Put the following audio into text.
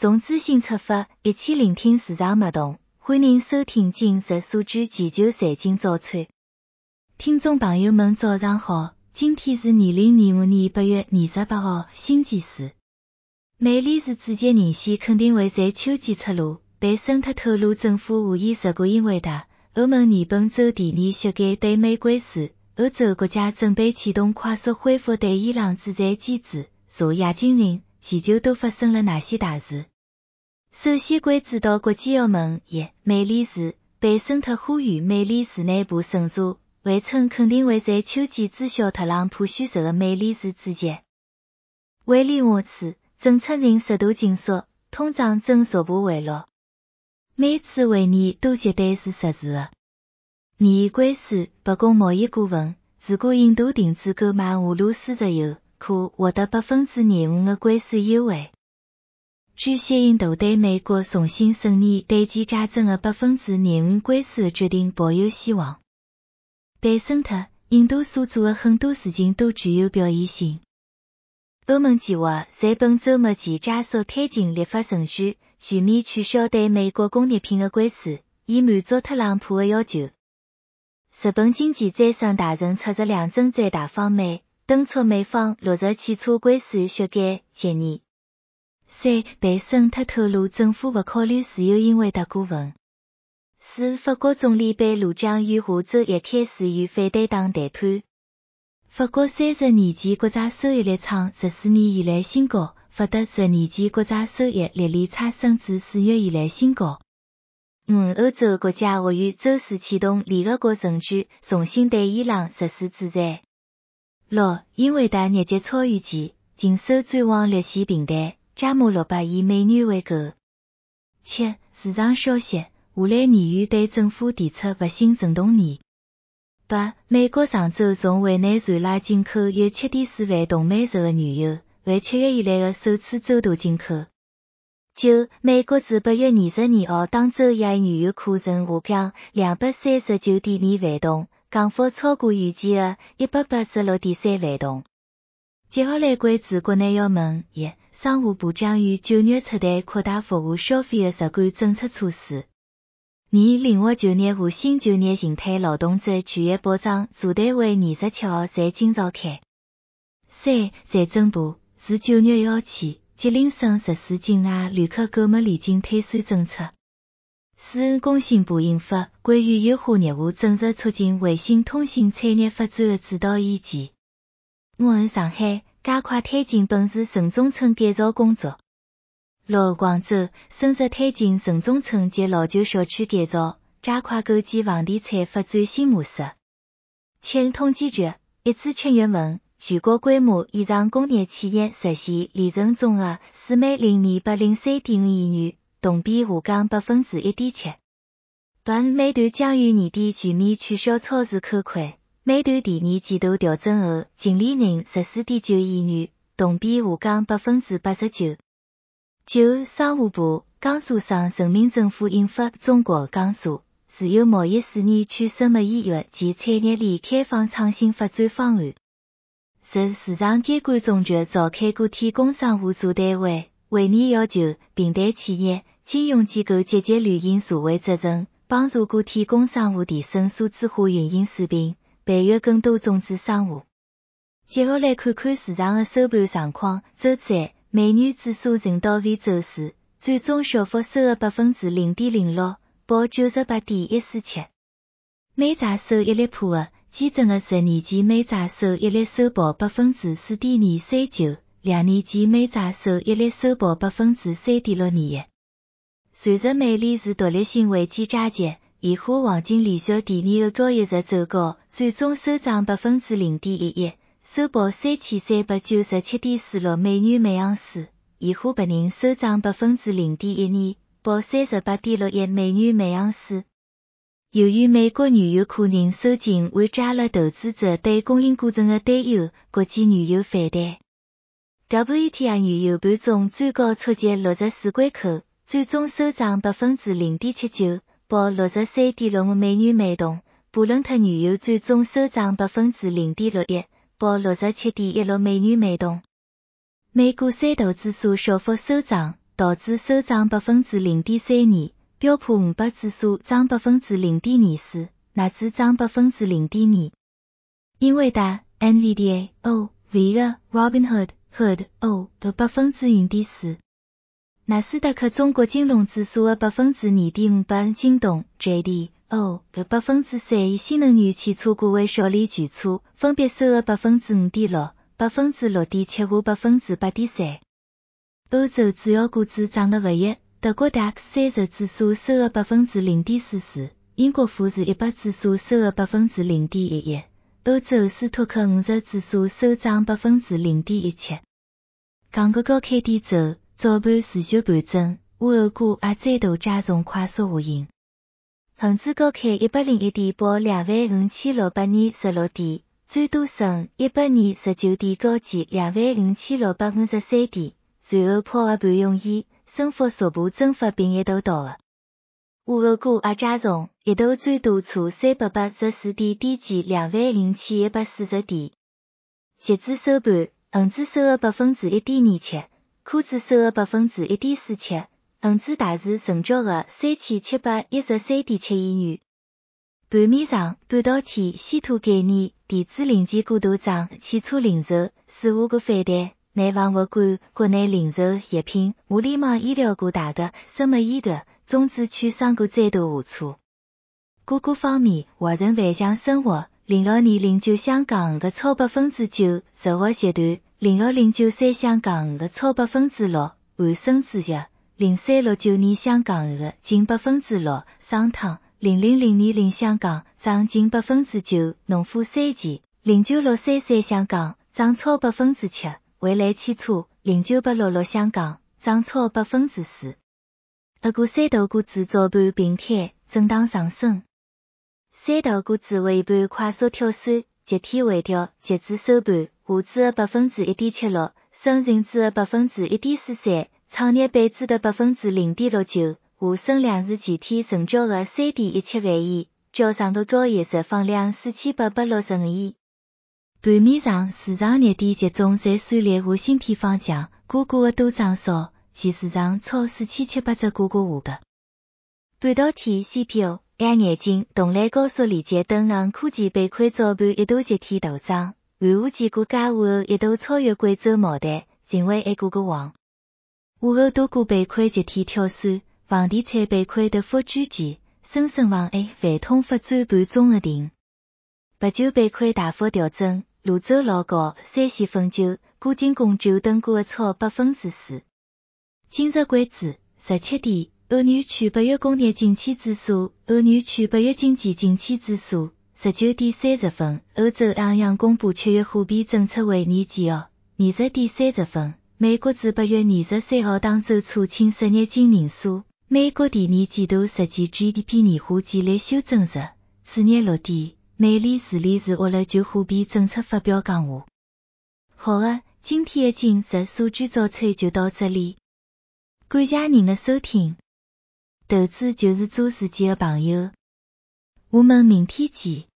从资讯出发，一起聆听市场脉动。欢迎收听今日数据全球财经早餐。听众朋友们早上好，今天是2025年8月28号，星期四。美联储主席人选肯定会在秋季出炉，贝森特透露政府无意实行因为大欧盟日本州第二削减对美关税，欧洲国家准备启动快速恢复对伊朗制裁机制。昨夜今日，全球都发生了哪些大事？首先关注到国际欧盟美联储，贝森特呼吁美联储内部审查，为称肯定会在秋季取消特朗普选择的美联储主席。威廉沃茨，政策人适度紧缩，通胀正逐步回落。美次会议都绝对是实时的。尼关税，白宫贸易顾问，如果印度停止购买俄罗斯石油，可获得 25% 的关税优惠。据协印度对美国重新审议对其加征的 25% 关税的决定抱有希望。贝森特，印度所做的很多事情都具有表现性。欧盟计划在本周末前加速推进立法程序，全面取消对美国工业品的关税，以满足特朗普的要求。日本经济再生大臣出席两证最大访美，敦促美方落实汽车关税削减协议。3. 贝森特透露政府不考虑自由因为大顾问。4. 法国总理贝卢将于下周一开始与反对党谈判。法国30年期国债收益率创14年以来新高，法德10年期国债收益历来差升至4月以来新高。5. 欧洲国家或于周四启动联合国程序，重新对伊朗实施制裁。6. 因为大日节超预期，净收转往略显平淡，加码600亿美元为购。7. 市场消息，荷兰议员对政府提出不信任动议。8. 美国上周从委内瑞拉进口约 7.4 万桶每日的原油，为7月以来的首次周度进口。9. 美国自8月22号当周一原油库存下降 239.2 万桶，降幅超过预计的 186.3 万桶。接下来关注国内要闻。商务部将于9月出台扩大服务消费的实管政策措施。拟灵活就业和新就业形态劳动者权益保障座谈会27号在京召开。3. 财政部自9月1号起，吉林省实施境外旅客购物礼金退税政策。4. 工信部印发关于优化业务正式促进卫星通信产业发展的指导意见。5. 上海加快推进本市城中村改造工作。6. 广州深入推进城中村及老旧小区改造，加快构建房地产发展新模式。7. 统计局1至7月份，全国规模以上工业企业实现利润总额402,803.5亿元，同比下降 1.7%。本每段将于年底全面取消超市扣款，每段第二季度调整后净利润 14.9 亿元，同比下降 89%。9. 商务部江苏省人民政府印发中国江苏自由贸易4年期生物医药及产业链开放创新发展方案。10. 市场监管总局召开个体工商户座谈会，会议要求平台企业、金融机构积极履行社会责任，帮助个体工商户提升数字化运营水平，培育更多种子商户。接下来看看市场的收盘状况。周三美元指数沉到为周四，最终小幅收了 0.06%， 报 98.147。美债收益率普的，基准的10年期美债收益率收报 4.239%， 2年期美债收益率收报 3.621%。随着美联储独立性危机加剧，现货黄金连续第二个交易日走高，最终收涨 0.11%， 收报 3,397.46 美元每盎司，现货白银收涨 0.12%， 报 38.61 美元每盎司。由于美国原油库存收紧缓解了投资者对供应过程的担忧，国际原油反弹。WTI 原油盘中最高触及64关口，最终收涨 0.79%， 报 63.65 美元每桶。布伦特原油最终收涨 0.61%， 报 67.16 美元每桶。美股三大指数小幅收涨， 道指首涨 0.32%， 标普500指数涨 0.24%， 纳指涨 0.2%。英伟达 NVIDIA、NVIDIA、Robinhood 的 0.4%。纳斯达克中国金融指数的 2.5%， 京东 JD.O 的 3%， 以新能源汽车股为受力举出，分别收了 5.6%、6.75%、8.3%。欧洲主要股指涨得不一，德国 DAX 30指数收了 0.44%， 英国富时100指数收了 0.11%， 欧洲斯托克50指数收涨 0.17%。港股高开低走，早盘持续盘整，午后股也再度加重快速下行。恒指高开101点，报25626点，最多升129点，高见25653点，随后破坏盘涌现，升幅逐步蒸发并一度倒下。午后股也加重，一度最多挫384点，低见20140点。截至收盘，恒指收了 1.27%， 科指收了 1.47%， 恒指大市成交额 3713.7 亿元。盘面上，半导体、稀土概念、电子零件过度涨，汽车零售、水务股反弹，内房物管、国内零售、药品、互联网医疗股大跌，生物医疗、中资券商股再度下挫。股股方面，华润万象生活06年09香港5%超 9%， 日活集团01093香港5%超 6%， 汉森制药0369年香港5%近 6%， 商汤0000年0香港涨近 9%， 农夫山泉09633香港涨超 7%， 蔚来汽车09866香港涨超 4%。俄股三大股指早盘并开，震荡上升。三大股指尾盘快速跳水，集体回调，截至收盘，沪指的 1.76%， 深圳指的 1.43%， 创业板指的 0.69%， 沪深两市集体成交额 3.17 万亿，交上的交易日放量4885亿。盘面上，市场热点集中在算力和芯片方向，个股的多涨少，其市场超4700只个股下跌。半导体 CPU、AR 眼镜、动力高速连接等硬科技板块早盘一度集体大涨，寒武纪股假午后一度超越贵州茅台，成为 A 股的王。午后多个板块集体跳水，房地产板块大幅转强，深圳房 A、泛通发展盘中的停。白酒板块大幅调整，泸州老窖、山西汾酒、古今贡酒等股超 4%。今日关注17点，欧元区8月工业景气指数，欧元区8月经济景气指数19点30分，欧洲央行公布7月货币政策会议纪要，20点30分，美国自8月23號當周初請失業金人數，美國第二季度實際 GDP 年化季率修正日，次日6點，美聯儲理事會了就貨幣政策發表講話。好的，今天的今日數據早餐就到這裡。感謝您的收聽。投資就是做自己的朋友。我們明天見。